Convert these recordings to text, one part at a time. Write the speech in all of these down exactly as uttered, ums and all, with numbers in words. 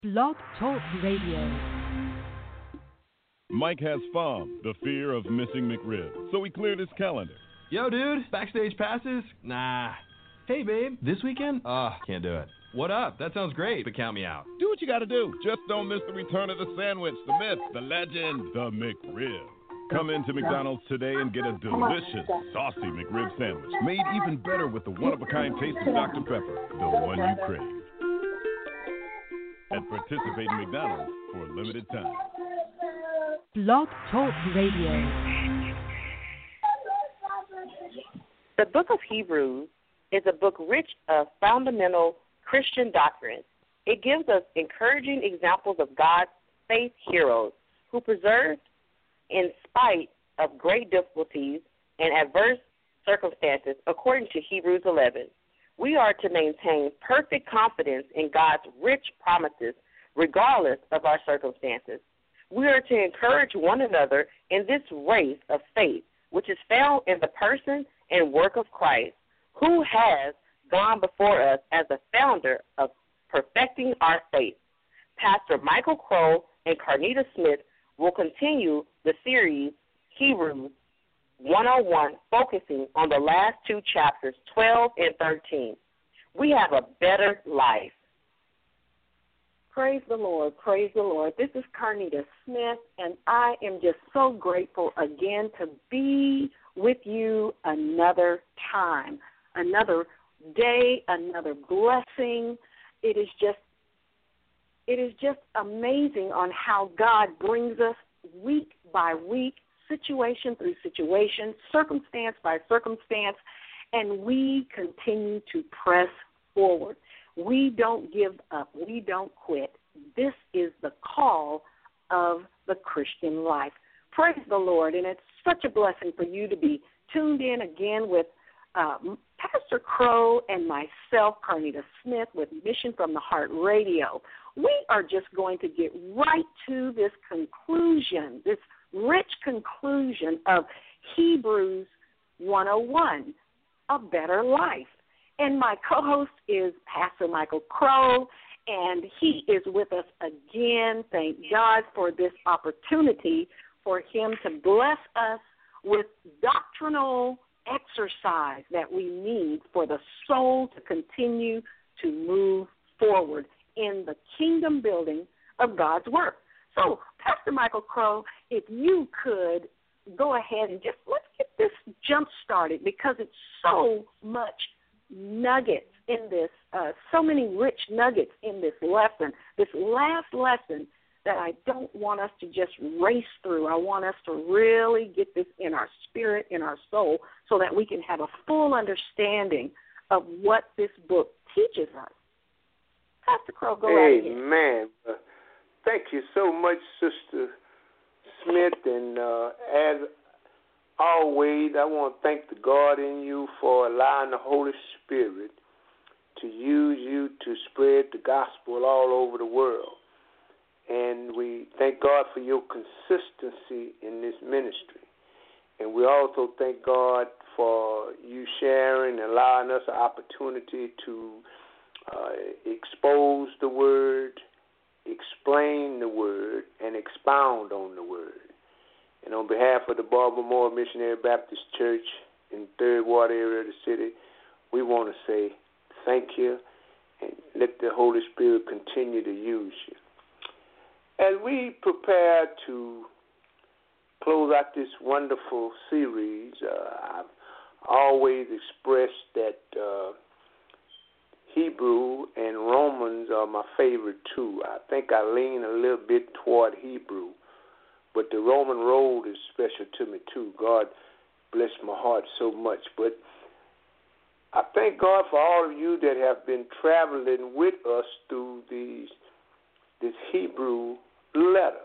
Blog Talk Radio. Mike has FOB, the fear of missing McRib, so he cleared his calendar. Yo, dude, backstage passes? Nah. Hey, babe, this weekend? Uh, can't do it. What up? That sounds great, but count me out. Do what you gotta do. Just don't miss the return of the sandwich, the myth, the legend, the McRib. Come into McDonald's today and get a delicious, saucy McRib sandwich, made even better with the one-of-a-kind taste of Doctor Pepper, the one you crave. And participate in McDonald's for a limited time. Blog Talk Radio. The book of Hebrews is a book rich of fundamental Christian doctrines. It gives us encouraging examples of God's faith heroes who persevered in spite of great difficulties and adverse circumstances, according to Hebrews eleven. We are to maintain perfect confidence in God's rich promises, regardless of our circumstances. We are to encourage one another in this race of faith, which is found in the person and work of Christ, who has gone before us as the founder of perfecting our faith. Pastor Michael Crow and Carnita Smith will continue the series Hebrews one oh one, focusing on the last two chapters, twelve and thirteen. We have a better life. Praise the Lord, praise the Lord. This is Carnita Smith, and I am just so grateful again to be with you another time, another day, another blessing. It is just, it is just amazing on how God brings us week by week, situation through situation, circumstance by circumstance, and we continue to press forward. We don't give up. We don't quit. This is the call of the Christian life. Praise the Lord, and it's such a blessing for you to be tuned in again with uh, Pastor Crow and myself, Carnita Smith, with Mission from the Heart Radio. We are just going to get right to this conclusion, this rich conclusion of Hebrews one oh one, A Better Life. And my co-host is Pastor Michael Crow, and he is with us again. Thank God for this opportunity for him to bless us with doctrinal exercise that we need for the soul to continue to move forward in the kingdom building of God's work. So, Pastor Michael Crow, if you could go ahead and just let's get this jump started, because it's so much nuggets in this, uh, so many rich nuggets in this lesson, this last lesson that I don't want us to just race through. I want us to really get this in our spirit, in our soul, so that we can have a full understanding of what this book teaches us. Pastor Crow, go right ahead. Amen. Uh, thank you so much, Sister Smith, and uh, as always, I want to thank the God in you for allowing the Holy Spirit to use you to spread the gospel all over the world. And we thank God for your consistency in this ministry. And we also thank God for you sharing and allowing us an opportunity to uh, expose the word, explain the word, and expound on the word. And on behalf of the Baltimore Missionary Baptist Church in the Third Ward area of the city, we want to say thank you and let the Holy Spirit continue to use you. As we prepare to close out this wonderful series, uh, I've always expressed that uh, Hebrew and Romans are my favorite too. I think I lean a little bit toward Hebrew, but the Roman road is special to me too. God bless my heart so much. But I thank God for all of you that have been traveling with us through these this Hebrew letter.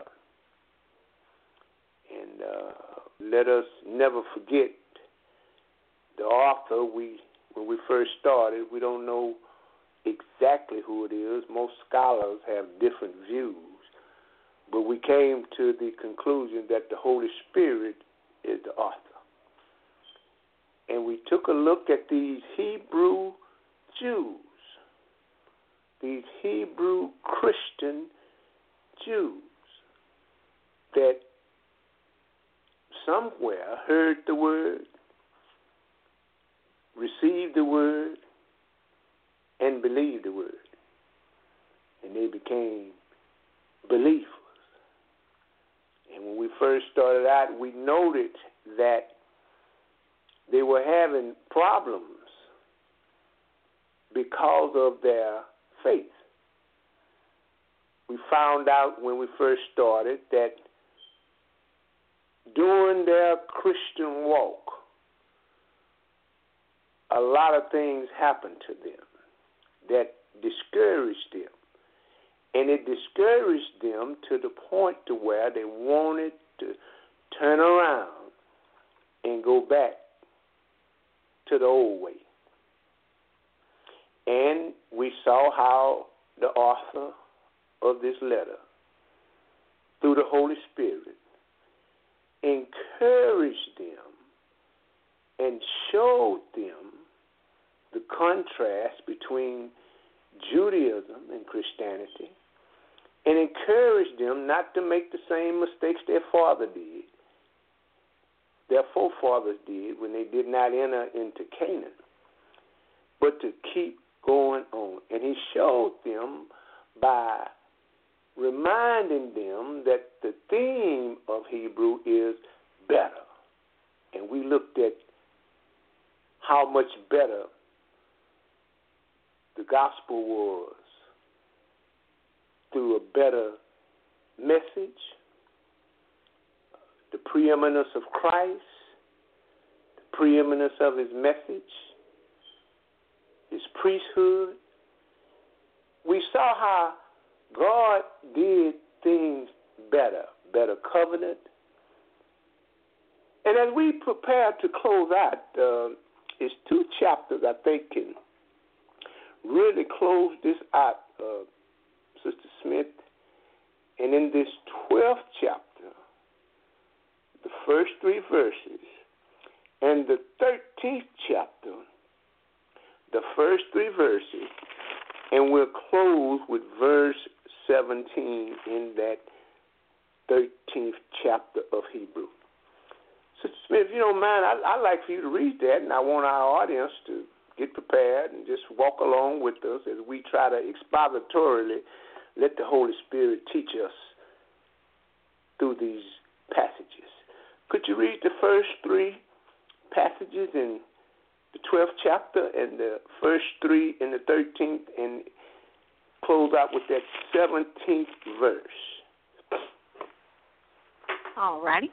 And uh, let us never forget the author. We when we first started, we don't know exactly who it is. Most scholars have different views. But we came to the conclusion that the Holy Spirit is the author. And we took a look at these Hebrew Jews these Hebrew Christian Jews that somewhere heard the word, received the word, and believed the word. And they became believers. And when we first started out, we noted that they were having problems because of their faith. We found out when we first started that during their Christian walk, a lot of things happened to them that discouraged them. And it discouraged them to the point to where they wanted to turn around and go back to the old way. And we saw how the author of this letter, through the Holy Spirit, encouraged them and showed them the contrast between Judaism and Christianity, and encouraged them not to make the same mistakes their father did, their forefathers did when they did not enter into Canaan, but to keep going on. And he showed them by reminding them that the theme of Hebrew is better. And we looked at how much better the gospel was through a better message, the preeminence of Christ, the preeminence of his message, his priesthood. We saw how God did things better, better covenant. And as we prepare to close out, uh, it's two chapters I think can really close this out, uh, Sister Smith. And in this twelfth chapter, the first three verses, and the thirteenth chapter, the first three verses, and we'll close with verse seventeen in that thirteenth chapter of Hebrew. Sister Smith, if you don't mind, I, I'd like for you to read that, and I want our audience to get prepared and just walk along with us as we try to expositorily let the Holy Spirit teach us through these passages. Could you read the first three passages in the twelfth chapter and the first three in the thirteenth and close out with that seventeenth verse? All righty.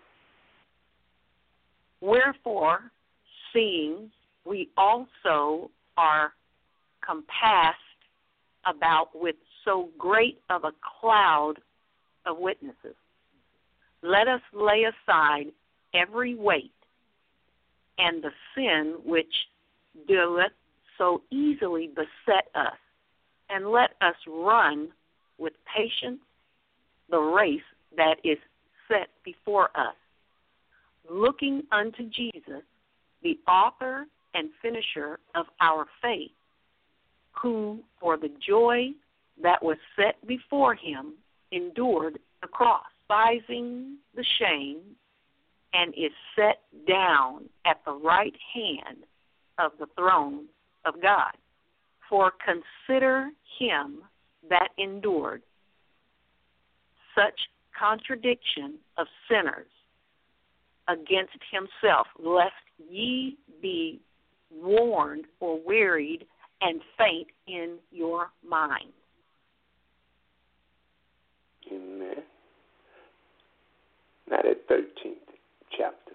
Wherefore, seeing we also are compassed about with so great of a cloud of witnesses, let us lay aside every weight and the sin which doeth so easily beset us, and let us run with patience the race that is set before us, looking unto Jesus, the author and finisher of our faith, who for the joy that was set before him endured the cross, despising the shame, and is set down at the right hand of the throne of God. For consider him that endured such contradiction of sinners against himself, lest ye be warned or wearied and faint in your mind. Amen. Now that thirteenth chapter.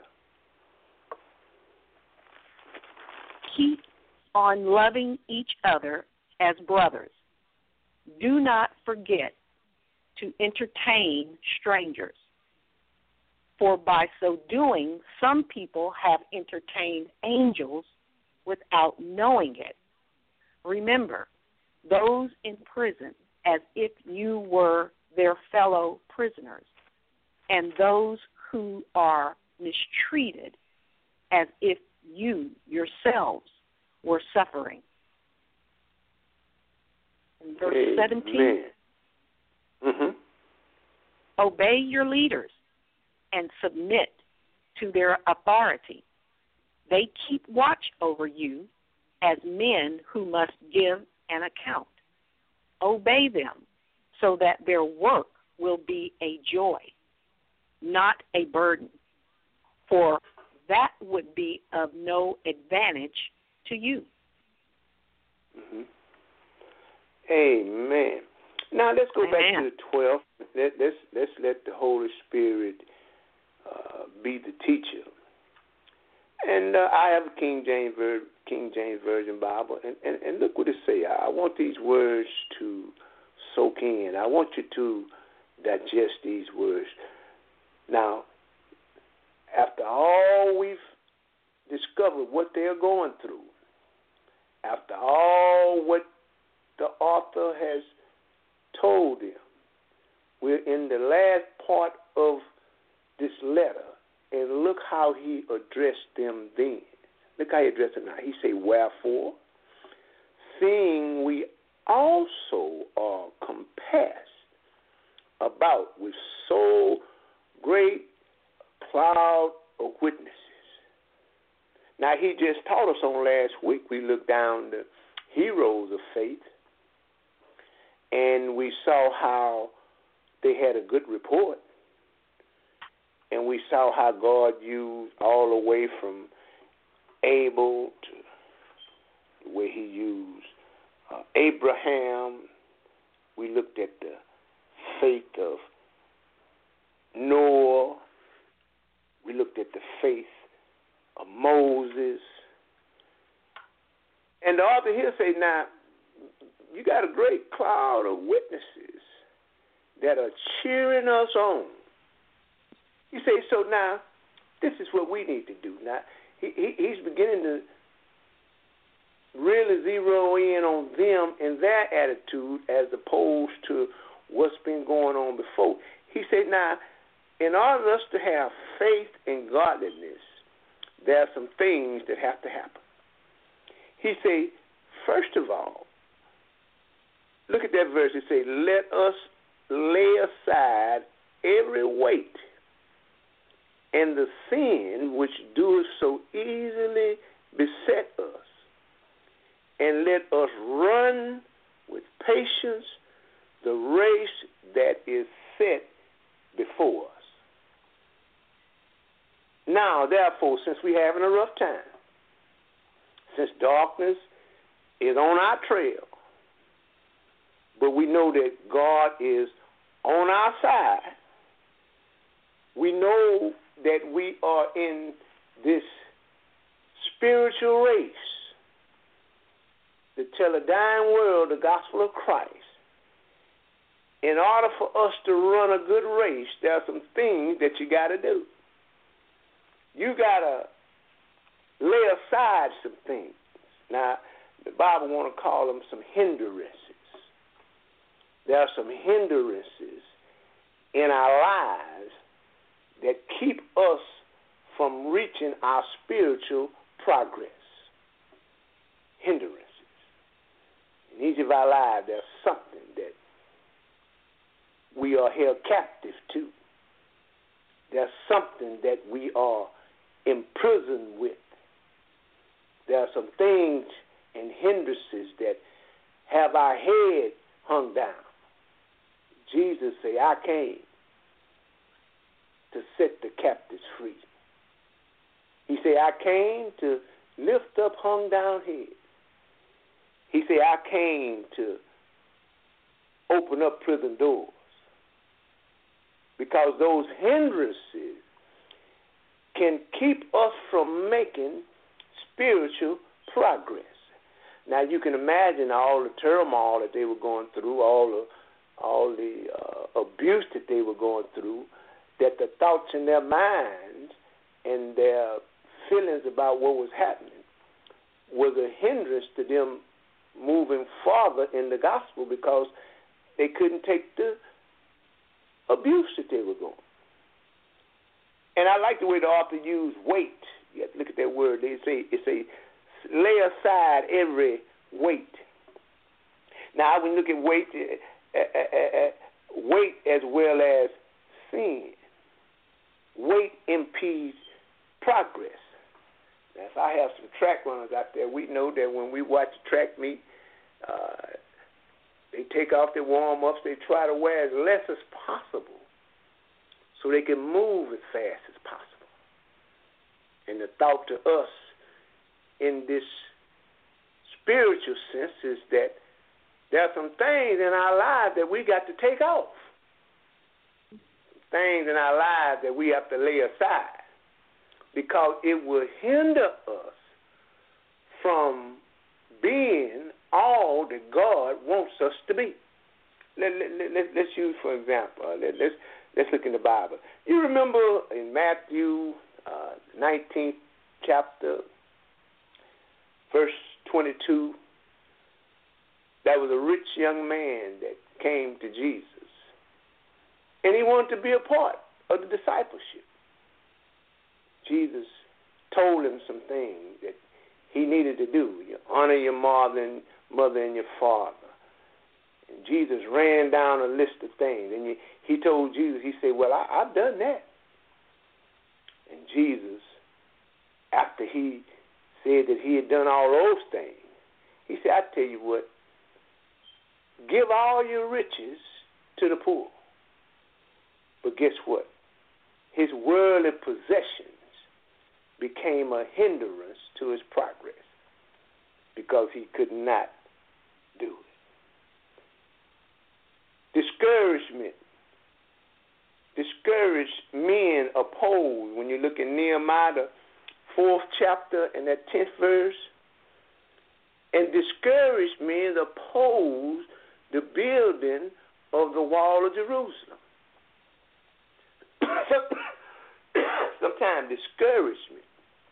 Keep on loving each other as brothers. Do not forget to entertain strangers, for by so doing, some people have entertained angels without knowing it. Remember those in prison as if you were their fellow prisoners, and those who are mistreated as if you yourselves were suffering. In verse Amen. seventeen, Mm-hmm. obey your leaders and submit to their authority. They keep watch over you as men who must give an account. Obey them so that their work will be a joy, not a burden, for that would be of no advantage to you. Mm-hmm. Amen. Now let's go Amen. back to the twelfth. Let, let's let's let the Holy Spirit uh, be the teacher. And uh, I have a King James Ver- King James Version Bible, and, and, and look what it say. I want these words to soak in. I want you to digest these words. Now, after all we've discovered what they're going through, after all what the author has told them, we're in the last part of this letter, and look how he addressed them then. Look how he addressed them now. He say, wherefore, seeing we also are compassed about with so great cloud of witnesses. Now, he just taught us on last week. We looked down the heroes of faith, and we saw how they had a good report. And we saw how God used all the way from Abel to the way he used uh, Abraham. We looked at the faith of Noah. We looked at the faith of Moses. And the author here say, now, you got a great cloud of witnesses that are cheering us on. You say, so now, this is what we need to do. Now, he, he, he's beginning to really zero in on them and their attitude as opposed to what's been going on before. He said, now, in order for us to have faith and godliness, there are some things that have to happen. He said, first of all, look at that verse. It says, let us lay aside every weight and the sin which doeth so easily beset us, and let us run with patience the race that is set before us. Now, therefore, since we're having a rough time, since darkness is on our trail, but we know that God is on our side, we know that we are in this spiritual race to tell a dying world the gospel of Christ. In order for us to run a good race, there are some things that you got to do. You got to lay aside some things. Now, the Bible want to call them some hindrances. There are some hindrances in our lives that keep us from reaching our spiritual progress. Hindrances. In each of our lives, there's something that we are held captive to. There's something that we are imprisoned with. There are some things and hindrances that have our head hung down. Jesus said, I came to set the captives free. He said, I came to lift up hung down heads. He said, I came to open up prison doors. Because those hindrances can keep us from making spiritual progress. Now you can imagine all the turmoil that they were going through, all the all the uh, abuse that they were going through, that the thoughts in their minds and their feelings about what was happening was a hindrance to them moving farther in the gospel because they couldn't take the abuse that they were going. And I like the way the author used weight. You have to look at that word. They say, it say, lay aside every weight. Now, when you look at weight, uh, uh, uh, weight as well as sin, weight impedes progress. Now, if I have some track runners out there, we know that when we watch a track meet, uh, they take off their warm-ups, they try to wear as less as possible so they can move as fast as possible. And the thought to us in this spiritual sense is that there are some things in our lives that we got to take off. Some things in our lives that we have to lay aside because it will hinder us from being all that God wants us to be. Let, let, let, let's use, for example, let, let's, let's look in the Bible. You remember in Matthew uh, nineteenth chapter, verse twenty-two, there was a rich young man that came to Jesus, and he wanted to be a part of the discipleship. Jesus told him some things that he needed to do. You honor your mother and, mother and your father. And Jesus ran down a list of things, and he told Jesus, he said, well, I, I've done that. And Jesus, after he said that he had done all those things, he said, I tell you what, give all your riches to the poor. But guess what? His worldly possessions became a hindrance to his progress because he could not do it. Discouragement. Discouraged men oppose. When you look at Nehemiah, the fourth chapter and that tenth verse, and discouraged men oppose the building of the wall of Jerusalem. Sometimes discouragement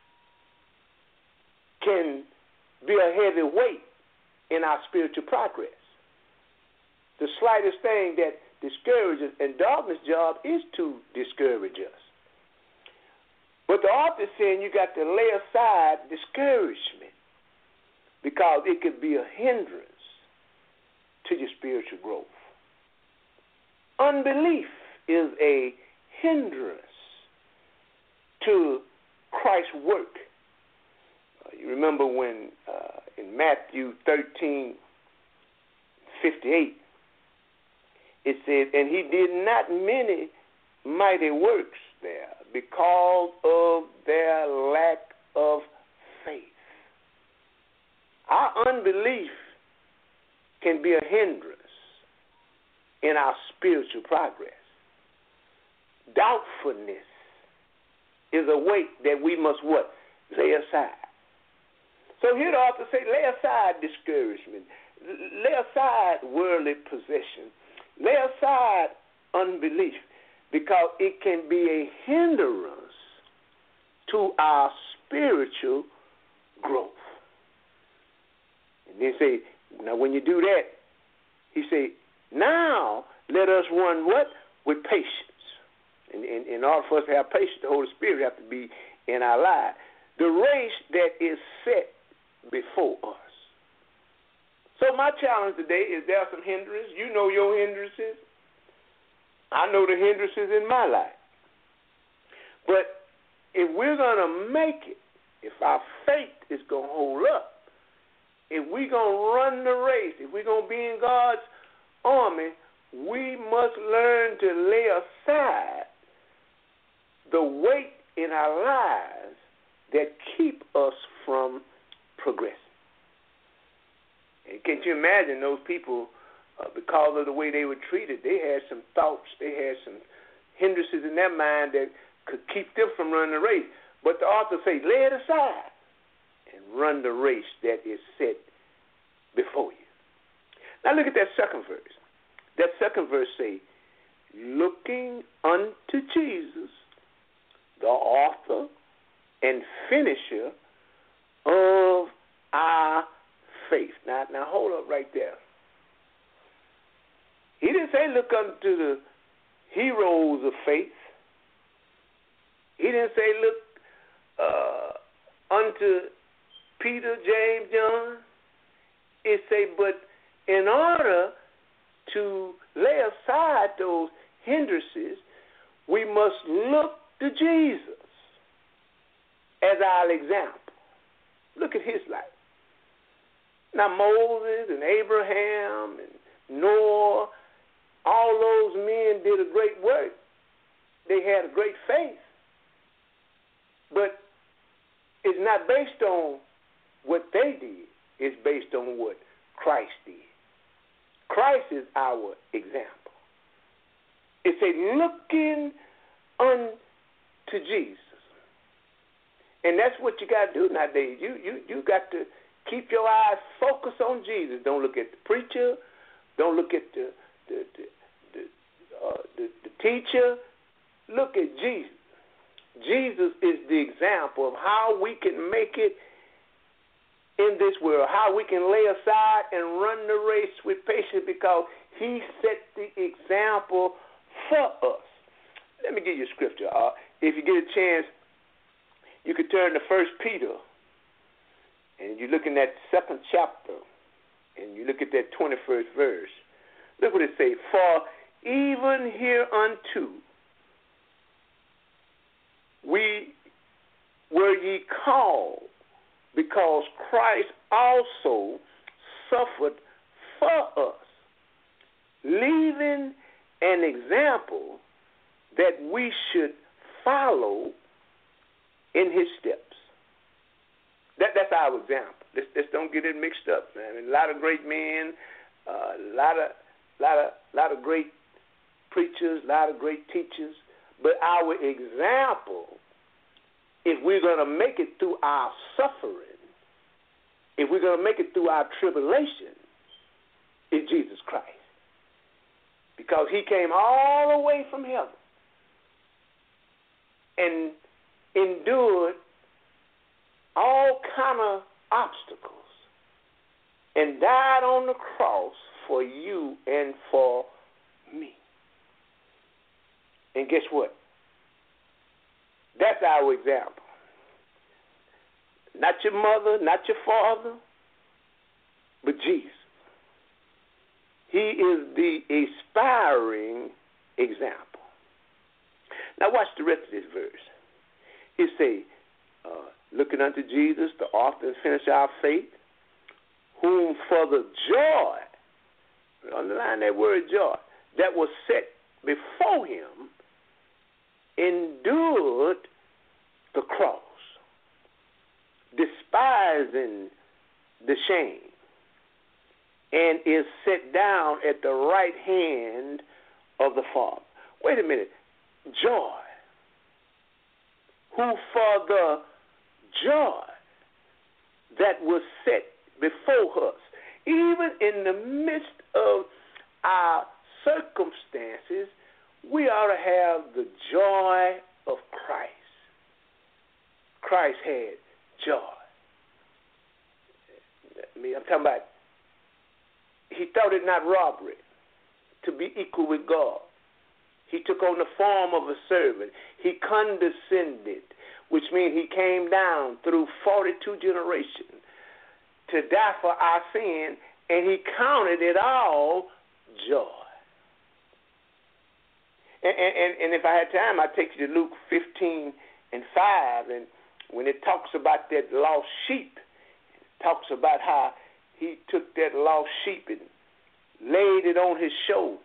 can be a heavy weight in our spiritual progress. The slightest thing that discourages, and darkness' job is to discourage us. But the author is saying you got to lay aside discouragement because it could be a hindrance to your spiritual growth. Unbelief is a hindrance to Christ's work. Uh, you remember when uh, in Matthew thirteen fifty-eight, it said, and he did not many mighty works there because of their lack of faith. Our unbelief can be a hindrance in our spiritual progress. Doubtfulness is a weight that we must what? Lay aside. So here the author say, lay aside discouragement. Lay aside worldly possession. Lay aside unbelief because it can be a hindrance to our spiritual growth. And they say, now when you do that, he say, now let us run what? With patience. And in, in order for us to have patience, the Holy Spirit has to be in our lives. The race that is set before us. So my challenge today is there are some hindrances. You know your hindrances. I know the hindrances in my life. But if we're going to make it, if our faith is going to hold up, if we're going to run the race, if we're going to be in God's army, we must learn to lay aside the weight in our lives that keep us from progressing. And can't you imagine those people, uh, because of the way they were treated, they had some thoughts, they had some hindrances in their mind that could keep them from running the race. But the author says, lay it aside and run the race that is set before you. Now look at that second verse. That second verse say, looking unto Jesus, the author and finisher of our faith. Now, now hold up right there. He didn't say look unto the heroes of faith. He didn't say look uh, unto Peter, James, John. It say, but in order to lay aside those hindrances, we must look to Jesus as our example. Look at his life. Now, Moses and Abraham and Noah, all those men did a great work. They had a great faith. But it's not based on what they did. It's based on what Christ did. Christ is our example. It says, looking unto Jesus. And that's what you got to do nowadays. You, you, you got to keep your eyes focused on Jesus. Don't look at the preacher. Don't look at the, the, the, the, uh, the, the teacher. Look at Jesus. Jesus is the example of how we can make it in this world, how we can lay aside and run the race with patience because he set the example for us. Let me give you a scripture. Uh, if you get a chance, you could turn to First Peter, and you look in that second chapter, and you look at that twenty-first verse. Look what it says. For even hereunto we were ye called, because Christ also suffered for us, leaving an example that we should follow in his steps. That, that's our example. Let's, let's don't get it mixed up, man. I mean, a lot of great men, uh, a lot of, lot of, lot of great preachers, a lot of great teachers. But our example, if we're going to make it through our suffering, if we're going to make it through our tribulation, is Jesus Christ. Because he came all the way from heaven and endured all kind of obstacles and died on the cross for you and for me. And guess what? That's our example. Not your mother, not your father, but Jesus. He is the inspiring example. Now watch the rest of this verse. It say, uh, looking unto Jesus, the author and finisher of our faith, whom for the joy, underline that word joy, that was set before him, endured the cross, despising the shame, and is set down at the right hand of the Father. Wait a minute. Joy. Who for the joy that was set before us, even in the midst of our circumstances, we ought to have the joy of Christ. Christ had joy. I mean, I'm talking about, he thought it not robbery to be equal with God. He took on the form of a servant. He condescended, which means he came down through forty-two generations to die for our sin, and he counted it all joy. And, and, and if I had time, I'd take you to Luke fifteen and five, and when it talks about that lost sheep, it talks about how he took that lost sheep and laid it on his shoulder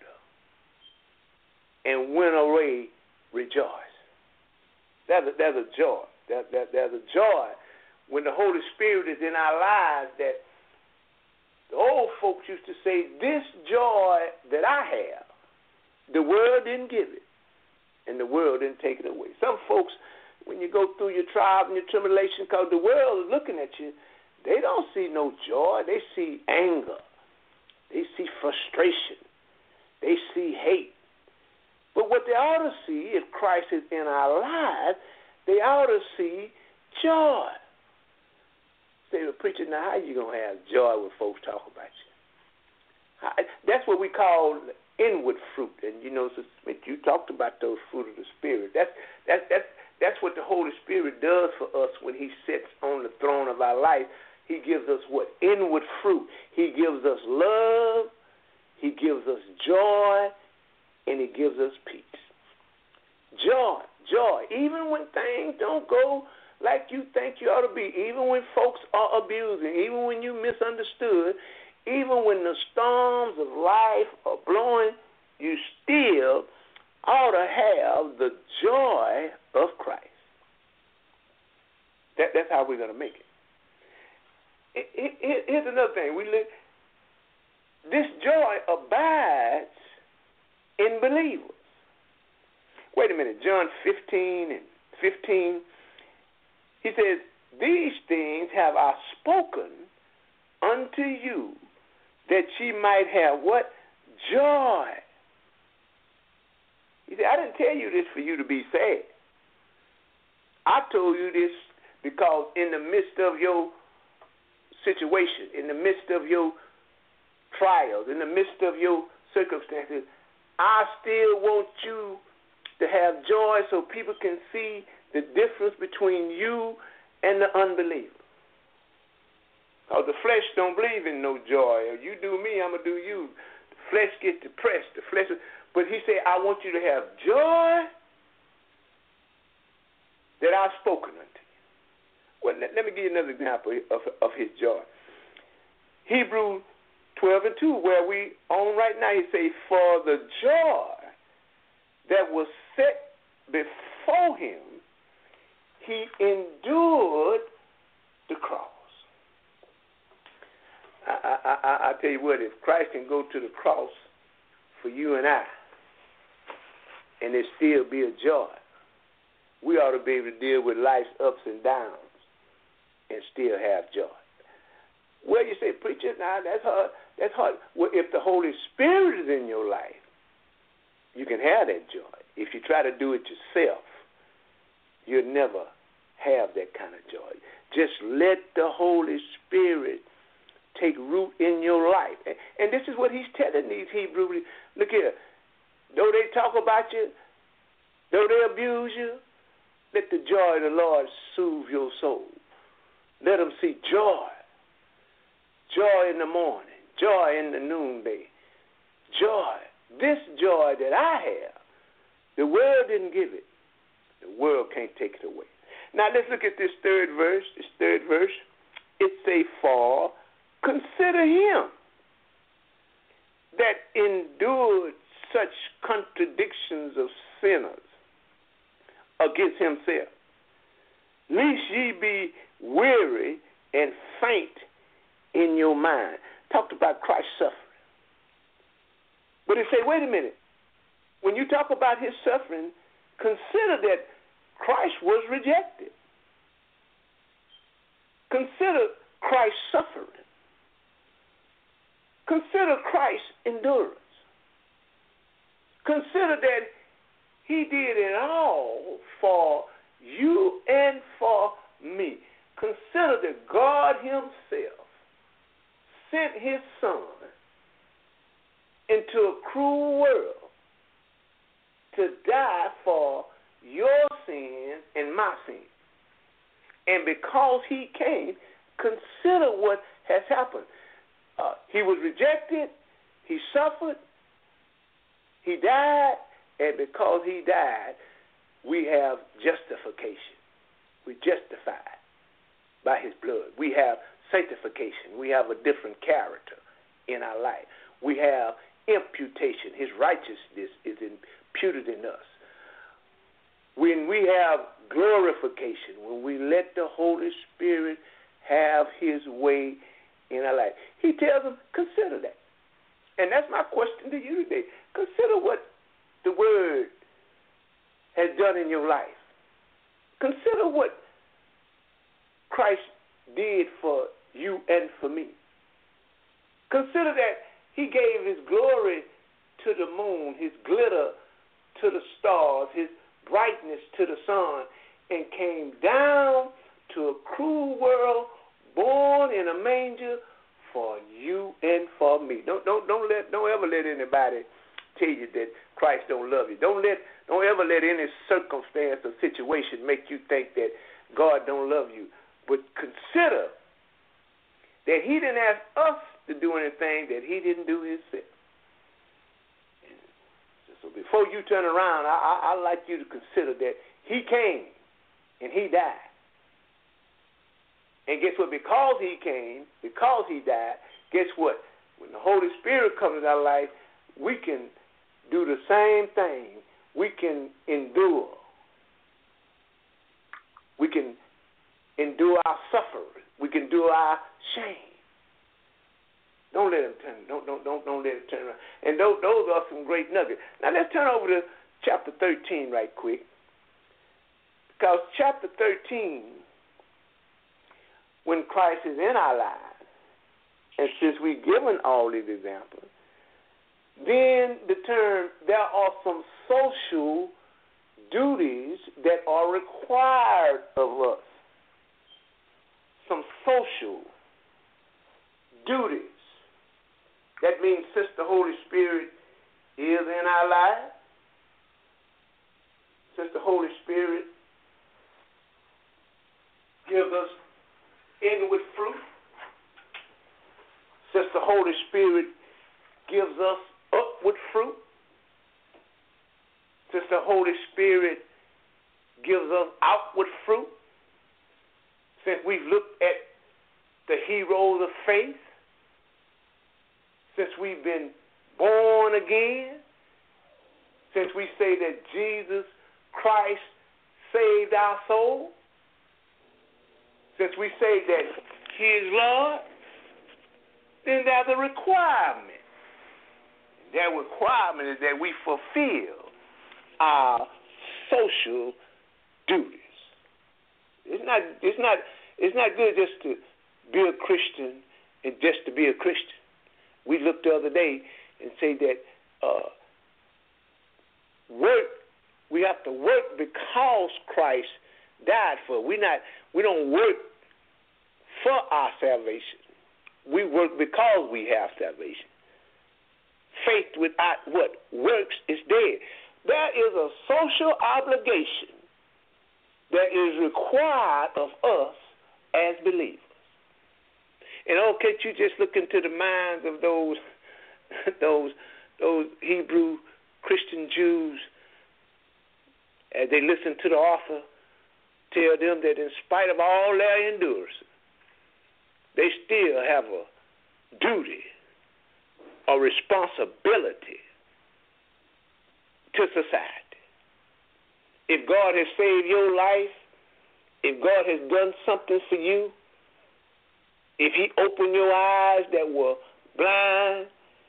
and went away rejoiced. There's a, there's a joy. There, there, there's a joy when the Holy Spirit is in our lives that the old folks used to say, this joy that I have, the world didn't give it, and the world didn't take it away. Some folks, when you go through your trials and your tribulation, because the world is looking at you, they don't see no joy. They see anger. They see frustration. They see hate. But what they ought to see, if Christ is in our lives, they ought to see joy. Say, well, preacher, now how you going to have joy when folks talk about you? How, that's what we call inward fruit. And, you know, Sister Smith, you talked about those fruit of the Spirit. That's, that's, that's, that's what the Holy Spirit does for us when he sits on the throne of our life. He gives us what? Inward fruit. He gives us love. He gives us joy. And he gives us peace. Joy, joy. Even when things don't go like you think you ought to be, even when folks are abusing, even when you misunderstood, even when the storms of life are blowing, you still ought to have the joy of Christ. That, that's how we're going to make it. It, it. Here's another thing. We live, this joy abides in believers. Wait a minute. John fifteen and fifteen. He says, these things have I spoken unto you, that ye might have what? Joy. He said, I didn't tell you this for you to be sad. I told you this because in the midst of your situation, in the midst of your trials, in the midst of your circumstances, I still want you to have joy so people can see the difference between you and the unbeliever. Because the flesh don't believe in no joy. You do me, I'm going to do you. The flesh gets depressed. The flesh, but he said, I want you to have joy that I've spoken unto you. Well, let, let me give you another example of, of his joy. Hebrews twelve and two, where we on right now, he says, for the joy that was set before him, he endured the cross. I, I, I, I tell you what, if Christ can go to the cross for you and I, and there still be a joy, we ought to be able to deal with life's ups and downs and still have joy. Well, you say, preacher, now that's hard. That's hard. Well, if the Holy Spirit is in your life, you can have that joy. If you try to do it yourself, you'll never have that kind of joy. Just let the Holy Spirit take root in your life. And, and this is what he's telling these Hebrews. Look here. Though they talk about you, though they abuse you, let the joy of the Lord soothe your soul. Let them see joy. Joy in the morning. Joy in the noonday. Joy. This joy that I have, the world didn't give it. The world can't take it away. Now let's look at this third verse. This third verse. It say, for consider him that endured such contradictions of sinners against himself, lest ye be weary and faint in your mind. Talked about Christ's suffering. But it say, wait a minute. When you talk about his suffering, consider that Christ was rejected. Consider Christ's suffering. Consider Christ's endurance. Consider that he did it all for you and for me. Consider that God himself sent his son into a cruel world to die for your sin and my sin. And because he came, consider what has happened. Uh, he was rejected, he suffered, he died, and because he died, we have justification. We're justified by his blood. We have sanctification. We have a different character in our life. We have imputation. His righteousness is imputed in us. When we have glorification, when we let the Holy Spirit have his way in our life, he tells them, consider that. And that's my question to you today. Consider what the Word has done in your life. Consider what Christ did for you and for me. Consider that he gave his glory to the moon, his glitter to the stars, his brightness to the sun, and came down to a cruel world, born in a manger for you and for me. Don't don't don't let don't ever let anybody tell you that Christ don't love you. Don't let don't ever let any circumstance or situation make you think that God don't love you. But consider that he didn't ask us to do anything that he didn't do himself. So before you turn around, I, I, I'd like you to consider that he came and he died. And guess what? Because he came, because he died, guess what? When the Holy Spirit comes in our life, we can do the same thing. We can endure. We can endure our suffering. We can do our shame. Don't let him turn. Don't don't don't don't let it turn around. And those those are some great nuggets. Now let's turn over to chapter thirteen right quick, because chapter thirteen, when Christ is in our lives, and since we've given all these examples, then the term there are some social duties that are required of us. Some social duties. That means since the Holy Spirit is in our lives, since the Holy Spirit gives us inward fruit, since the Holy Spirit gives us upward fruit, since the Holy Spirit gives us outward fruit, since we've looked at the heroes of faith, since we've been born again, since we say that Jesus Christ saved our soul, since we say that he is Lord, then there's a requirement. That requirement is that we fulfill our social duties. It's not, it's not, it's not good just to be a Christian and just to be a Christian. We looked the other day and say that uh, work, we have to work because Christ died for us. We not, we don't work for our salvation. We work because we have salvation. Faith without what works is dead. There is a social obligation that is required of us as believers. And oh, can't you just look into the minds of those those those Hebrew Christian Jews as they listen to the author tell them that in spite of all their endurance, they still have a duty, a responsibility to society. If God has saved your life, if God has done something for you, if he opened your eyes that were blind,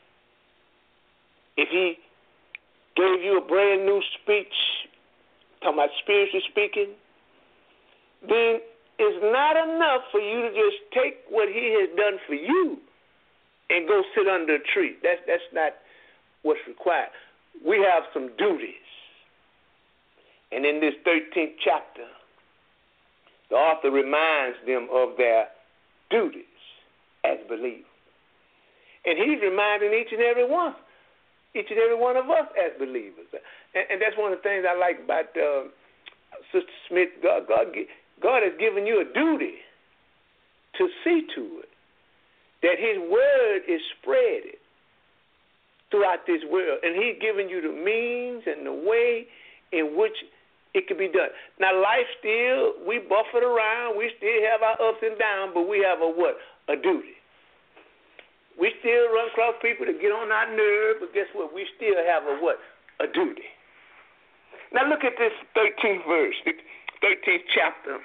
if he gave you a brand new speech, talking about spiritually speaking, then it's not enough for you to just take what he has done for you and go sit under a tree. That's, that's not what's required. We have some duties. And in this thirteenth chapter, the author reminds them of their duties as believers. And he's reminding each and every one, each and every one of us as believers. And, and that's one of the things I like about uh, Sister Smith. God, God, God has given you a duty to see to it that his word is spread throughout this world. And he's given you the means and the way in which it can be done. Now, life still, we buffet around, we still have our ups and downs, but we have a what? A duty. We still run across people that get on our nerve, but guess what? We still have a what? A duty. Now, look at this thirteenth verse, thirteenth chapter,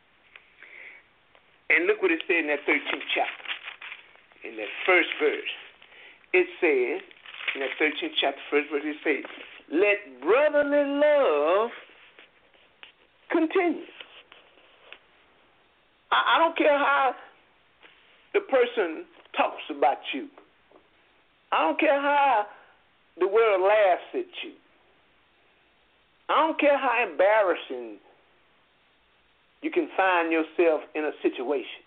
and look what it said in that thirteenth chapter, in that first verse. It says, in that thirteenth chapter, first verse, it says, let brotherly love continue. I, I don't care how the person talks about you. I don't care how the world laughs at you. I don't care how embarrassing you can find yourself in a situation.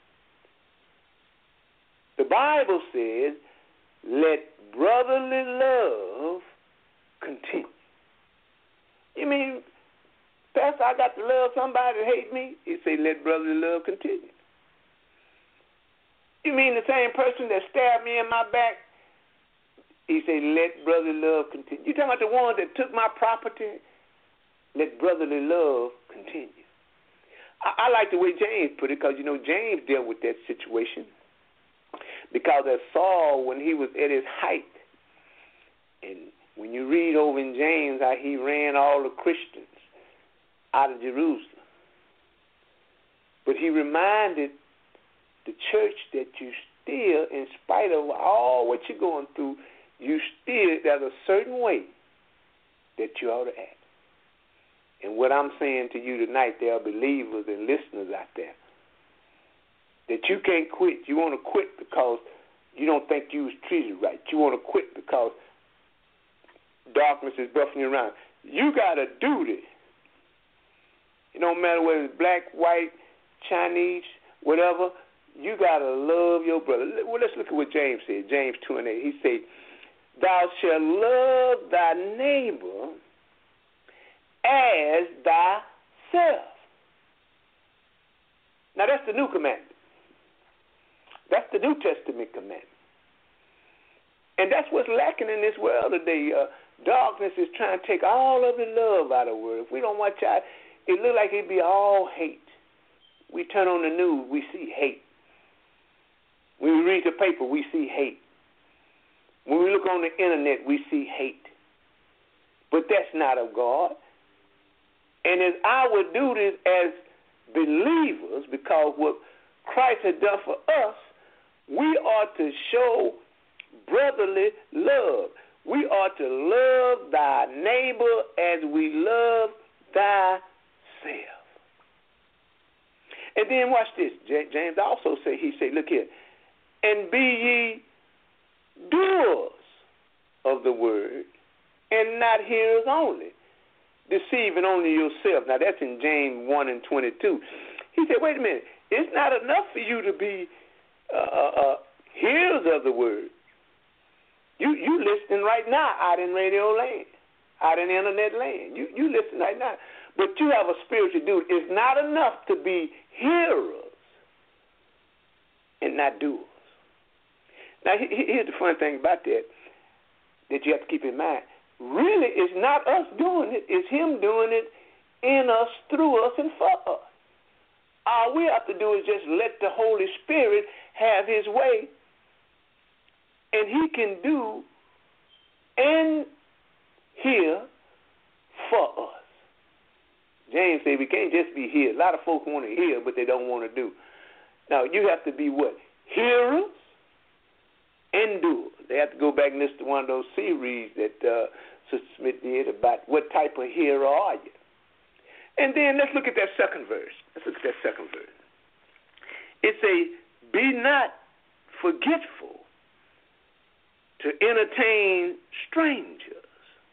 The Bible says, let brotherly love continue. You mean, Pastor, I got to love somebody that hates me? He say, let brotherly love continue. You mean the same person that stabbed me in my back? He said, let brotherly love continue. You talking about the ones that took my property? Let brotherly love continue. I, I like the way James put it because, you know, James dealt with that situation. Because as Saul, when he was at his height, and when you read over in James how he ran all the Christians out of Jerusalem. But he reminded the church that you still, in spite of all what you're going through, you still, there's a certain way that you ought to act. And what I'm saying to you tonight, there are believers and listeners out there that you can't quit. You want to quit because you don't think you was treated right. You want to quit because darkness is buffing you around. You got a duty. It don't matter whether it's black, white, Chinese, whatever. You got to love your brother. Well, let's look at what James said. James two and eight. He said, thou shalt love thy neighbor as thyself. Now, that's the new commandment. That's the New Testament commandment. And that's what's lacking in this world today. Uh, darkness is trying to take all of the love out of the world. If we don't watch out, it look like it'd be all hate. We turn on the news, we see hate. When we read the paper, we see hate. When we look on the internet, we see hate. But that's not of God. And it's our duty as believers, because what Christ has done for us, we are to show brotherly love. We are to love thy neighbor as we love thyself. And then watch this. James also say, he said, look here, and be ye doers of the word, and not hearers only, deceiving only yourself. Now that's in James one and twenty-two. He said, wait a minute, it's not enough for you to be uh, uh, hearers of the word. You you listening right now out in radio land, out in internet land. You you listen right now. But you have a spiritual duty. It's not enough to be hearers and not doers. Now, here's the fun thing about that that you have to keep in mind. Really, it's not us doing it. It's him doing it in us, through us, and for us. All we have to do is just let the Holy Spirit have his way, and he can do and hear for us. James said we can't just be here. A lot of folks want to hear, but they don't want to do. Now, you have to be what? Hearers and doers. They have to go back and listen to one of those series that uh, Sister Smith did about what type of hearer are you. And then let's look at that second verse. Let's look at that second verse. It says, be not forgetful to entertain strangers.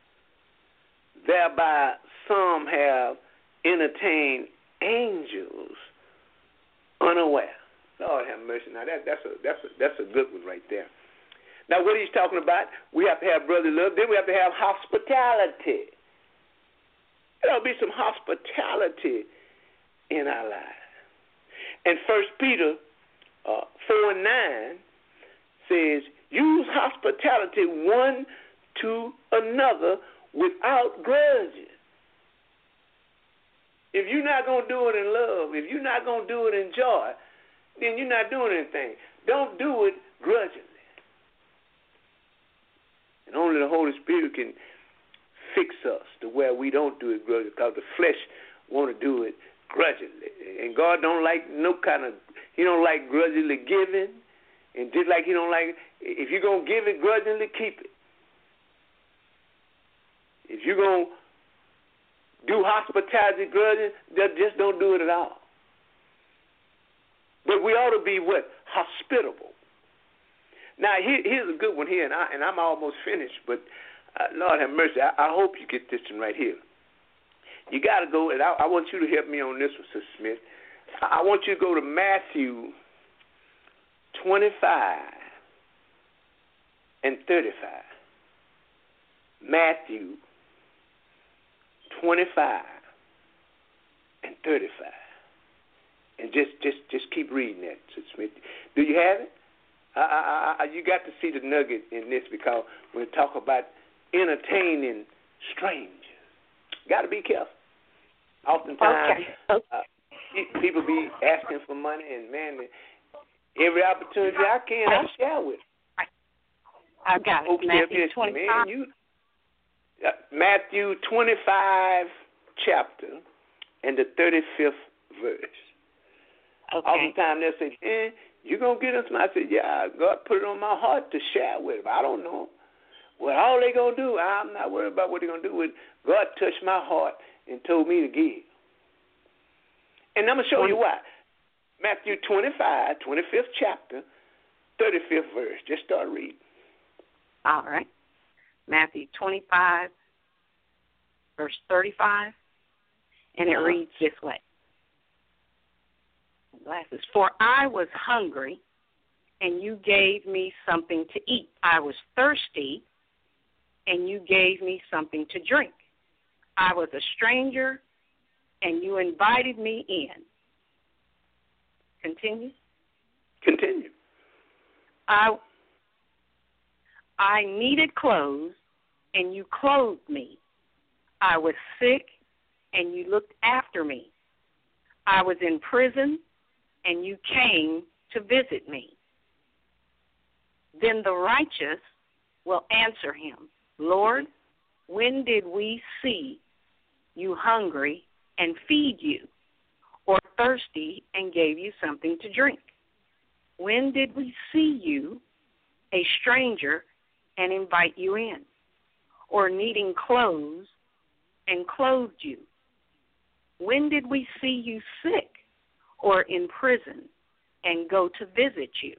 Thereby some have entertained angels unaware. Lord have mercy. Now that, that's a that's a that's a good one right there. Now what he's talking about, we have to have brotherly love, then we have to have hospitality. There'll be some hospitality in our lives. And First Peter uh, four and nine says, use hospitality one to another without grudges. If you're not going to do it in love, if you're not going to do it in joy, then you're not doing anything. Don't do it grudgingly. And only the Holy Spirit can fix us to where we don't do it grudgingly, because the flesh want to do it grudgingly. And God don't like no kind of, he don't like grudgingly giving. And just like he don't like, if you're going to give it grudgingly, keep it. If you're going to do hospitality grudging, just don't do it at all. But we ought to be what? Hospitable. Now, here, here's a good one here, and, I, and I'm almost finished, but uh, Lord have mercy, I, I hope you get this one right here. You got to go, and I, I want you to help me on this one, Sister Smith. I, I want you to go to Matthew twenty-five and thirty-five. Matthew twenty-five and thirty-five. And just, just, just keep reading that, Sister Smith. Do you have it? I, I, I, you got to see the nugget in this, because when we talk about entertaining strangers, got to be careful. Oftentimes, okay. uh, people be asking for money, and man, every opportunity I can, I share with them. I got it. Matthew twenty-five. Man, you, uh, Matthew twenty-five chapter and the thirty-fifth verse. Okay. Oftentimes they'll say, eh, you going to get us? I said, yeah, God put it on my heart to share with them. I don't know. Well, all they going to do, I'm not worried about what they're going to do with it. God touched my heart and told me to give. And I'm going to show you why. Matthew twenty-five, twenty-fifth chapter, thirty-fifth verse. Just start reading. All right. Matthew twenty-five, verse thirty-five, and it uh-huh. reads this way. Glasses. For I was hungry, and you gave me something to eat. I was thirsty, and you gave me something to drink. I was a stranger, and you invited me in. Continue. Continue. I I needed clothes, and you clothed me. I was sick, and you looked after me. I was in prison, and you came to visit me. Then the righteous will answer him, Lord, when did we see you hungry and feed you, or thirsty and gave you something to drink? When did we see you a stranger and invite you in, or needing clothes and clothed you? When did we see you sick or in prison and go to visit you?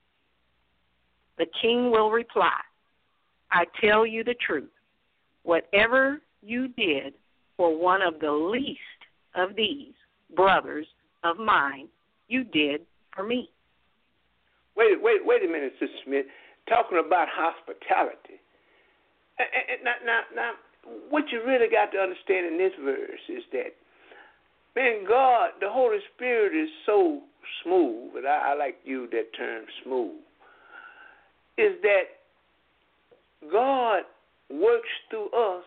The king will reply, I tell you the truth. Whatever you did for one of the least of these brothers of mine, you did for me. Wait, wait, wait a minute, Sister Smith. Talking about hospitality. Now, now, now, what you really got to understand in this verse is that, man, God, the Holy Spirit is so smooth, and I, I like to use that term, smooth, is that God works through us,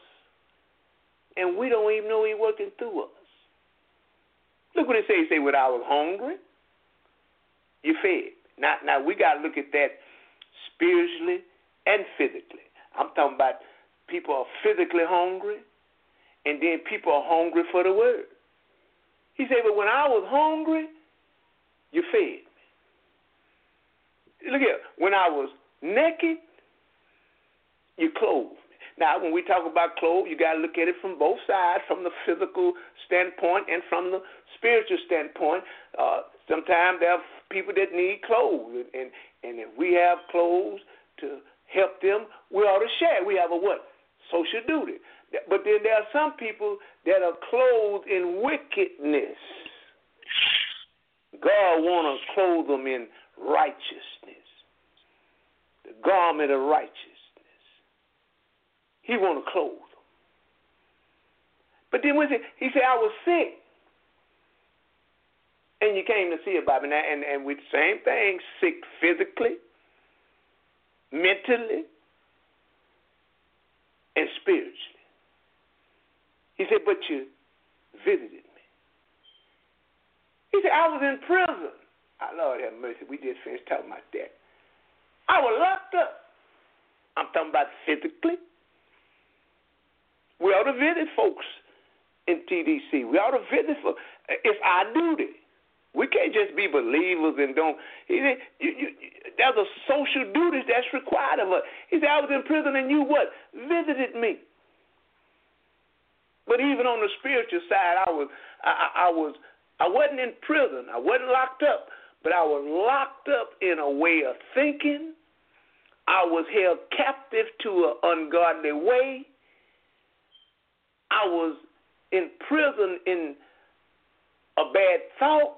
and we don't even know He's working through us. Look what it says. He say, when I was hungry, you fed. Now, now we got to look at that spiritually and physically. I'm talking about people are physically hungry, and then people are hungry for the word. He said, but when I was hungry, you fed me. Look here, when I was naked, you clothed me. Now, when we talk about clothes, you got to look at it from both sides, from the physical standpoint and from the spiritual standpoint. Uh, sometimes there are people that need clothes, and, and if we have clothes to help them, we ought to share. We have a what? Social duty. But then there are some people that are clothed in wickedness. God want to clothe them in righteousness, the garment of righteousness. He want to clothe them. But then when he said, I was sick, and you came to see about me. And, and with the same thing, sick physically, mentally, and spiritually. He said, but you visited me. He said, I was in prison. Our Lord have mercy. We just finished talking about that. I was locked up. I'm talking about physically. We ought to visit folks in T D C. We ought to visit for it's our duty. We can't just be believers and don't. He said, you, you, there's a social duty that's required of us. He said, I was in prison and you what? Visited me. But even on the spiritual side, I was, I, I was, I wasn't in prison. I wasn't locked up, but I was locked up in a way of thinking. I was held captive to an ungodly way. I was in prison in a bad thought,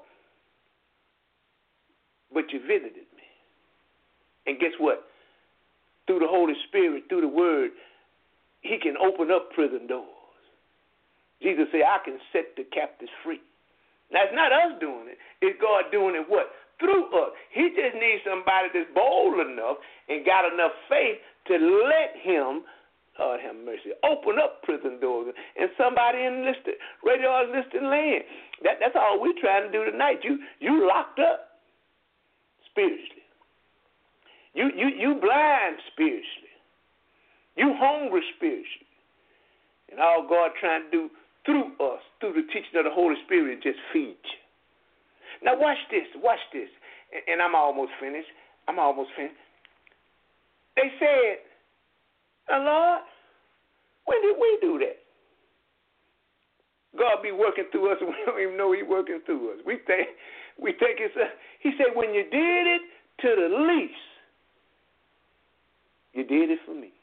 but you visited me. And guess what? Through the Holy Spirit, through the Word, He can open up prison doors. Jesus said, I can set the captives free. Now, it's not us doing it. It's God doing it what? through us. He just needs somebody that's bold enough and got enough faith to let him, Lord have mercy, open up prison doors and somebody enlisted, radio enlisted land. That, that's all we're trying to do tonight. You you locked up spiritually. You you you blind spiritually. You hungry spiritually. And all God trying to do through us, through the teaching of the Holy Spirit, is just feed you. Now watch this, watch this. And, and I'm almost finished. I'm almost finished. They said, now Lord, when did we do that? God be working through us and we don't even know He's working through us. We think we think it's a, He said, when you did it to the least, you did it for me.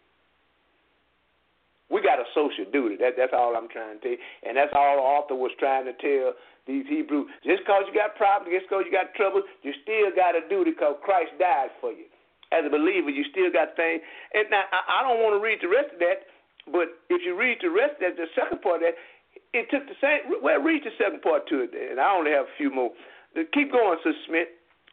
We got a social duty. That, that's all I'm trying to tell you. And that's all the author was trying to tell these Hebrews. Just because you got problems, just because you got trouble, you still got a duty because Christ died for you. As a believer, you still got things. And now, I, I don't want to read the rest of that, but if you read the rest of that, the second part of that, it took the same. Well, read the second part to it, and I only have a few more. Keep going, Sister Smith.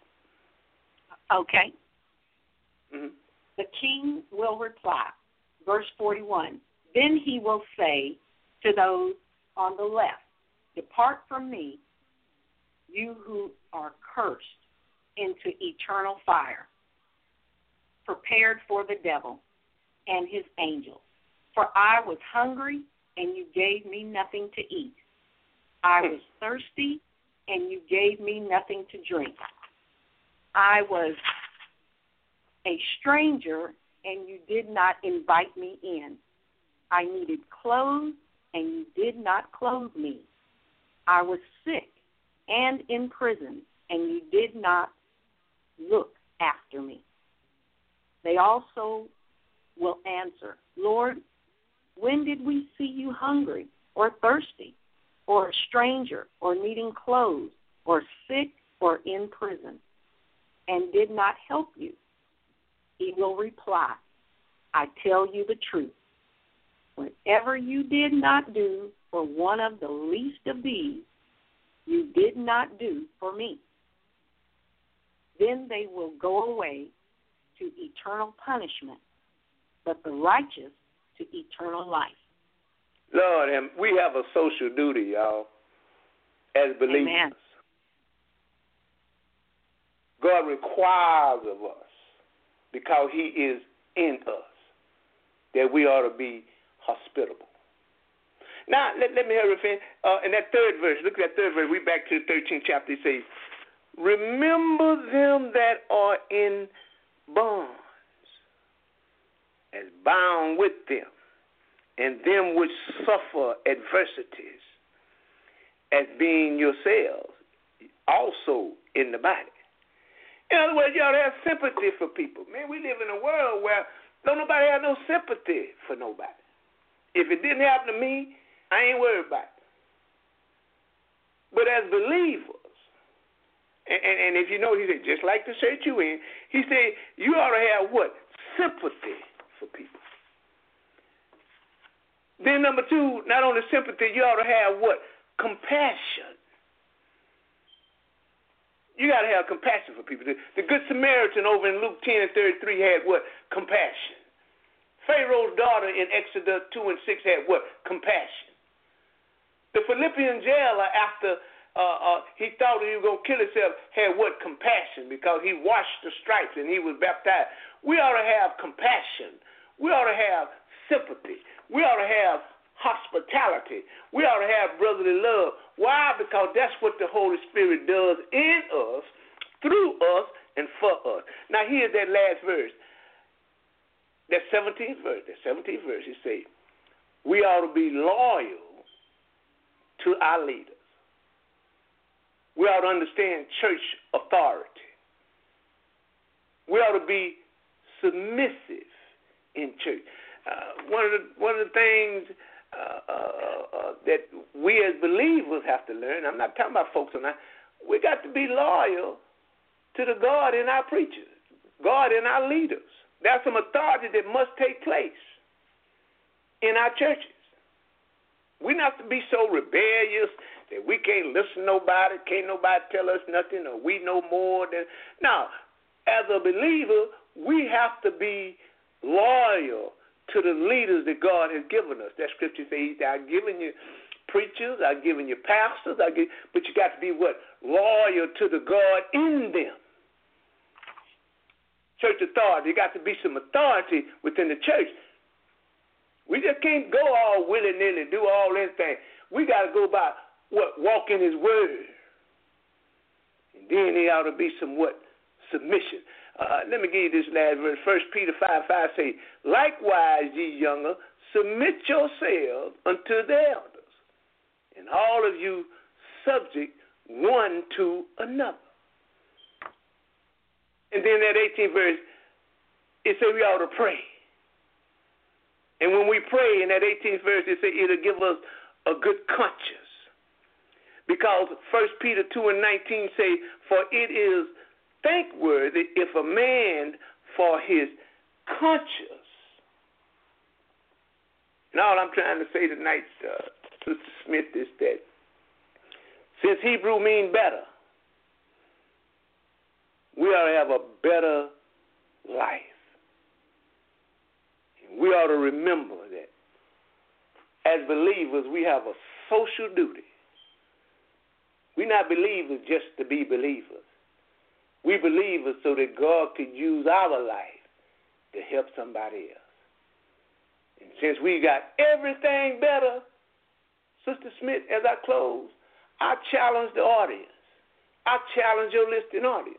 Okay. Mm-hmm. The king will reply, verse forty-one. Then he will say to those on the left, depart from me, you who are cursed, into eternal fire, prepared for the devil and his angels. For I was hungry, and you gave me nothing to eat. I was thirsty, and you gave me nothing to drink. I was a stranger, and you did not invite me in. I needed clothes, and you did not clothe me. I was sick and in prison, and you did not look after me. They also will answer, Lord, when did we see you hungry or thirsty or a stranger or needing clothes or sick or in prison and did not help you? He will reply, I tell you the truth. Whatever you did not do for one of the least of these, you did not do for me. Then they will go away to eternal punishment, but the righteous to eternal life. Lord, and we have a social duty, y'all, as believers. Amen. God requires of us, because He is in us, that we ought to be hospitable. Now, let, let me hear it. Uh, in that third verse, look at that third verse. We back to the thirteenth chapter. It says, remember them that are in bonds, as bound with them, and them which suffer adversities, as being yourselves also in the body. In other words, you ought to have sympathy for people. Man, we live in a world where don't nobody have no sympathy for nobody. If it didn't happen to me, I ain't worried about it. But as believers, and, and, and if you know, he said, just like the church you in, he said, you ought to have what? Sympathy for people. Then number two, not only sympathy, you ought to have what? Compassion. You got to have compassion for people. The, the Good Samaritan over in Luke ten and thirty-three had what? Compassion. Pharaoh's daughter in Exodus two and six had what? Compassion. The Philippian jailer, after uh, uh, he thought he was going to kill himself, had what? Compassion, because he washed the stripes and he was baptized. We ought to have compassion. We ought to have sympathy. We ought to have hospitality. We ought to have brotherly love. Why? Because that's what the Holy Spirit does in us, through us, and for us. Now, here's that last verse. That seventeenth verse, that seventeenth verse, it says, we ought to be loyal to our leaders. We ought to understand church authority. We ought to be submissive in church. Uh, one of the one of the things uh, uh, uh, that we as believers have to learn, I'm not talking about folks on that, we got to be loyal to the God in our preachers, God in our leaders. There's some authority that must take place in our churches. We not to be so rebellious that we can't listen to nobody, can't nobody tell us nothing, or we know more than. No, as a believer, we have to be loyal to the leaders that God has given us. That scripture says, I've given you preachers, I've given you pastors, I give, but you got to be what? Loyal to the God in them. Church authority, there got to be some authority within the church. We just can't go all willy-nilly, do all anything. We got to go by what? Walk in his word. And then there ought to be some what? Submission. Uh, let me give you this last verse. First Peter five five say, likewise, ye younger, submit yourselves unto the elders, and all of you subject one to another. And then that eighteenth verse, it says we ought to pray. And when we pray in that eighteenth verse, it says it'll give us a good conscience. Because First Peter two and nineteen say, for it is thankworthy if a man for his conscience. And all I'm trying to say tonight, uh, Sister Smith, is that since Hebrew means better, we ought to have a better life. And we ought to remember that as believers, we have a social duty. We're not believers just to be believers. We believers so that God could use our life to help somebody else. And since we got everything better, Sister Smith, as I close, I challenge the audience. I challenge your listening audience.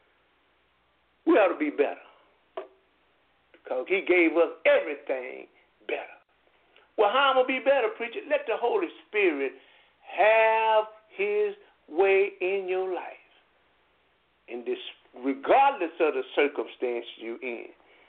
We ought to be better because he gave us everything better. Well, how am I going to be better, preacher? Let the Holy Spirit have his way in your life. And this, regardless of the circumstance you're in,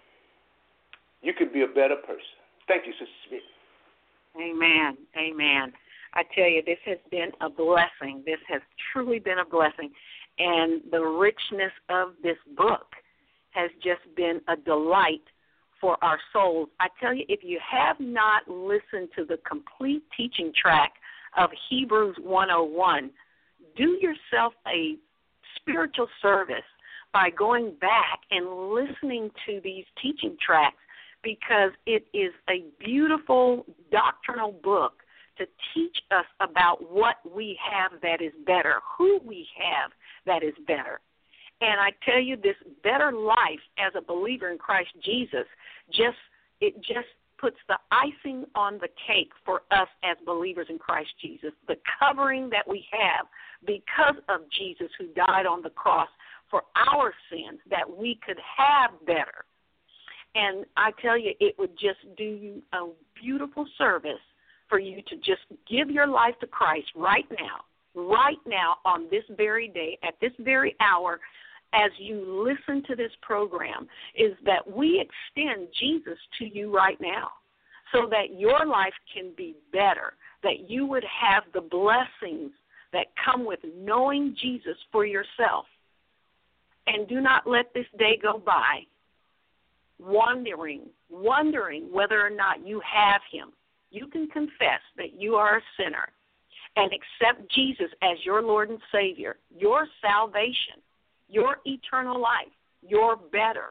you could be a better person. Thank you, Sister Smith. Amen. Amen. I tell you, this has been a blessing. This has truly been a blessing. And the richness of this book has just been a delight for our souls. I tell you, if you have not listened to the complete teaching track of Hebrews one oh one, do yourself a spiritual service by going back and listening to these teaching tracks, because it is a beautiful doctrinal book to teach us about what we have that is better, who we have that is better. And I tell you, this better life as a believer in Christ Jesus, just it just puts the icing on the cake for us as believers in Christ Jesus, the covering that we have because of Jesus who died on the cross for our sins, that we could have better. And I tell you, it would just do you a beautiful service for you to just give your life to Christ right now, right now on this very day, at this very hour, as you listen to this program, is that we extend Jesus to you right now so that your life can be better, that you would have the blessings that come with knowing Jesus for yourself. And do not let this day go by wondering, wondering whether or not you have him. You can confess that you are a sinner and accept Jesus as your Lord and Savior, your salvation, your eternal life, your better,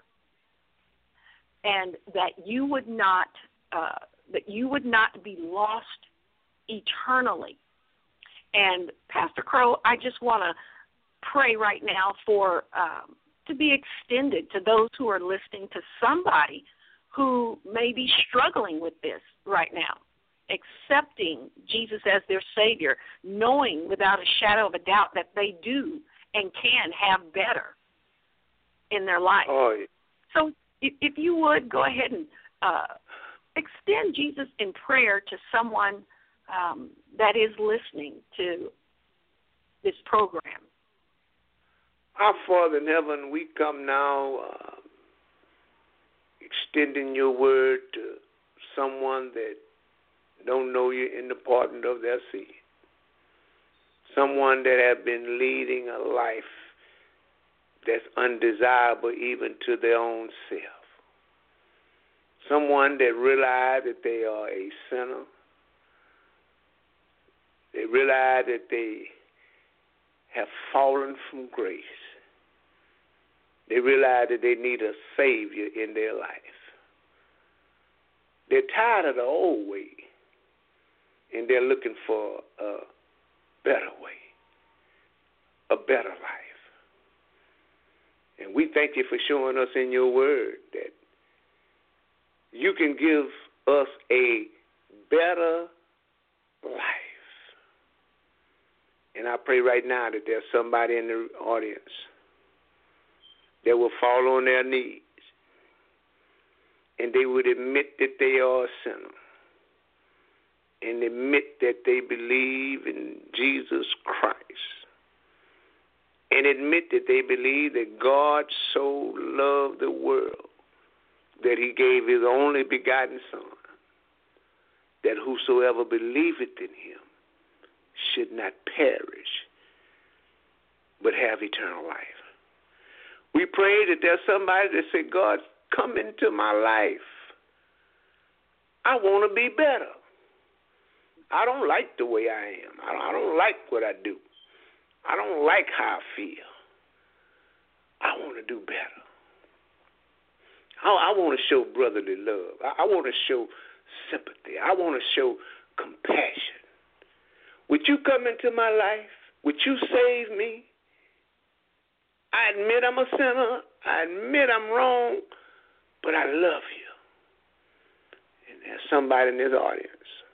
and that you would not uh, that you would not be lost eternally. And Pastor Crow, I just want to pray right now for um, to be extended to those who are listening, to somebody who may be struggling with this right now, accepting Jesus as their Savior, knowing without a shadow of a doubt that they do and can have better in their life. Oh, yeah. So if, if you would, go ahead and uh, extend Jesus in prayer to someone um, that is listening to this program. Our Father in heaven, we come now uh, extending your word to someone that don't know you in the pardon of their sin. Someone that have been leading a life that's undesirable even to their own self. Someone that realize that they are a sinner, realize that they have fallen from grace. They realize that they need a Savior in their life. They're tired of the old way, and they're looking for a better way, a better life. And we thank you for showing us in your word that you can give us a better life. And I pray right now that there's somebody in the audience that will fall on their knees and they would admit that they are a sinner and admit that they believe in Jesus Christ and admit that they believe that God so loved the world that he gave his only begotten Son, that whosoever believeth in him should not perish but have eternal life. We pray that there's somebody that say, God, come into my life. I want to be better. I don't like the way I am. I don't like what I do. I don't like how I feel. I want to do better. I, I want to show brotherly love. I, I want to show sympathy. I want to show compassion. Would you come into my life? Would you save me? I admit I'm a sinner. I admit I'm wrong, but I love you. And there's somebody in this audience.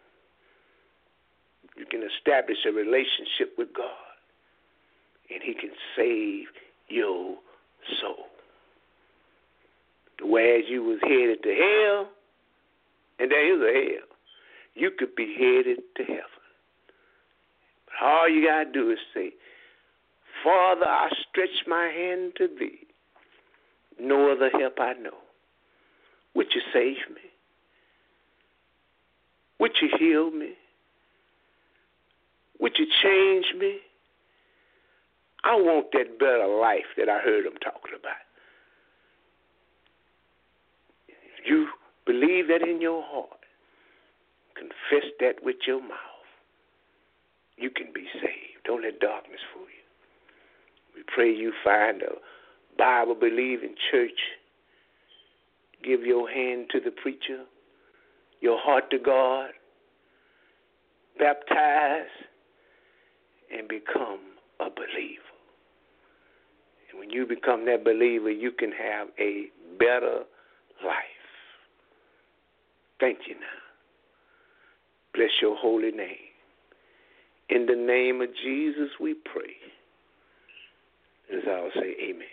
You can establish a relationship with God, and he can save your soul. Whereas you was headed to hell, and there is a hell, you could be headed to heaven. But all you got to do is say, Father, I stretch my hand to thee. No other help I know. Would you save me? Would you heal me? Would you change me? I want that better life that I heard him talking about. If you believe that in your heart, confess that with your mouth, you can be saved. Don't let darkness fool you. We pray you find a Bible-believing church. Give your hand to the preacher, your heart to God, baptize, and become a believer. And when you become that believer, you can have a better life. Thank you now. Bless your holy name. In the name of Jesus we pray. As I will say, amen.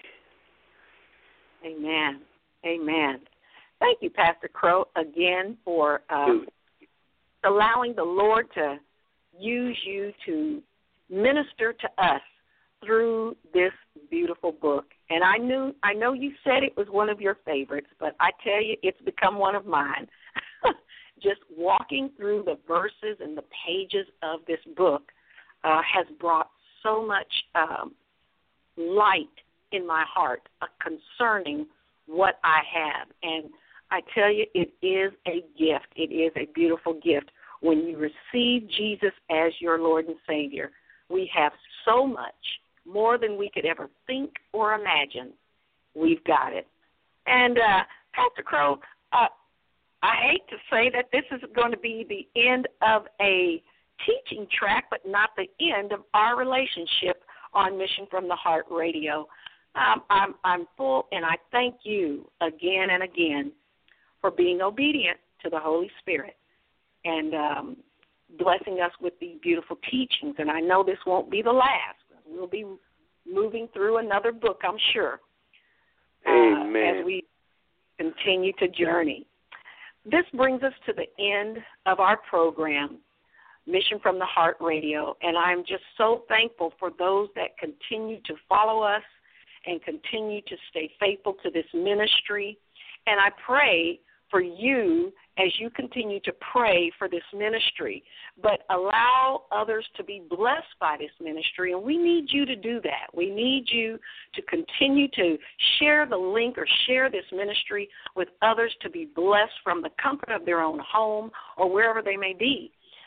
Amen. Amen. Thank you, Pastor Crow, again for um, allowing the Lord to use you to minister to us through this beautiful book. And I knew, I know you said it was one of your favorites, but I tell you, it's become one of mine. Just walking through the verses and the pages of this book uh, has brought so much um, light in my heart uh, concerning what I have. And I tell you, it is a gift. It is a beautiful gift. When you receive Jesus as your Lord and Savior, we have so much, more than we could ever think or imagine. We've got it. And uh, Pastor Crow, uh, I hate to say that this is going to be the end of a teaching track, but not the end of our relationship on Mission from the Heart Radio. Um, I'm, I'm full, and I thank you again and again for being obedient to the Holy Spirit and um, blessing us with these beautiful teachings. And I know this won't be the last. We'll be moving through another book, I'm sure, uh, Amen. as we continue to journey. This brings us to the end of our program, Mission from the Heart Radio, and I'm just so thankful for those that continue to follow us and continue to stay faithful to this ministry. And I pray for you as you continue to pray for this ministry, but allow others to be blessed by this ministry, and we need you to do that. We need you to continue to share the link or share this ministry with others to be blessed from the comfort of their own home or wherever they may be.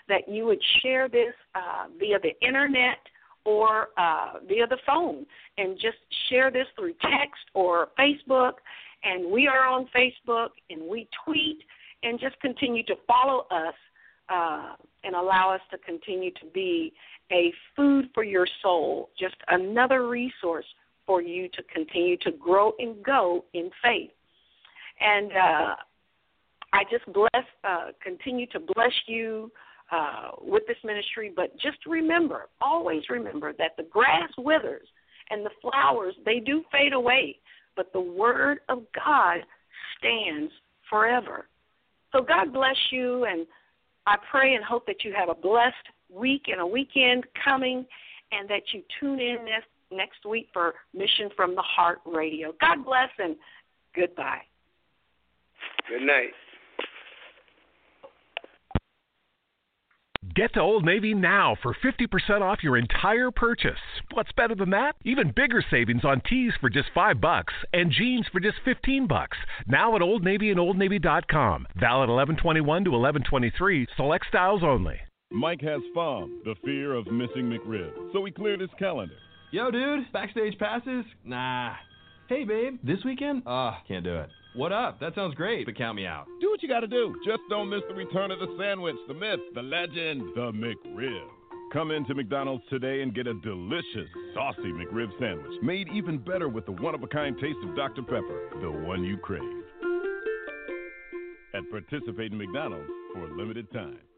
that you would share this uh, via the internet or uh, via the phone, and just share this through text or Facebook. And we are on Facebook, and we tweet, and just continue to follow us uh, and allow us to continue to be a food for your soul, just another resource for you to continue to grow and go in faith. And uh, I just bless, uh, continue to bless you uh, with this ministry, but just remember, always remember that the grass withers and the flowers, they do fade away, but the word of God stands forever. So God bless you, and I pray and hope that you have a blessed week and a weekend coming, and that you tune in next, next week for Mission from the Heart Radio. God bless, and goodbye. Good night. Get to Old Navy now for fifty percent off your entire purchase. What's better than that? Even bigger savings on tees for just five bucks and jeans for just fifteen bucks. Now at Old Navy and old navy dot com. Valid eleven twenty-one to eleven twenty-three. Select styles only. Mike has F O M, the fear of missing McRib, so he cleared his calendar. Yo, dude, backstage passes? Nah. Hey, babe, this weekend? Uh, can't do it. What up? That sounds great, but count me out. Do what you gotta do. Just don't miss the return of the sandwich, the myth, the legend, the McRib. Come into McDonald's today and get a delicious, saucy McRib sandwich, made even better with the one-of-a-kind taste of Doctor Pepper, the one you crave. At participating McDonald's for a limited time.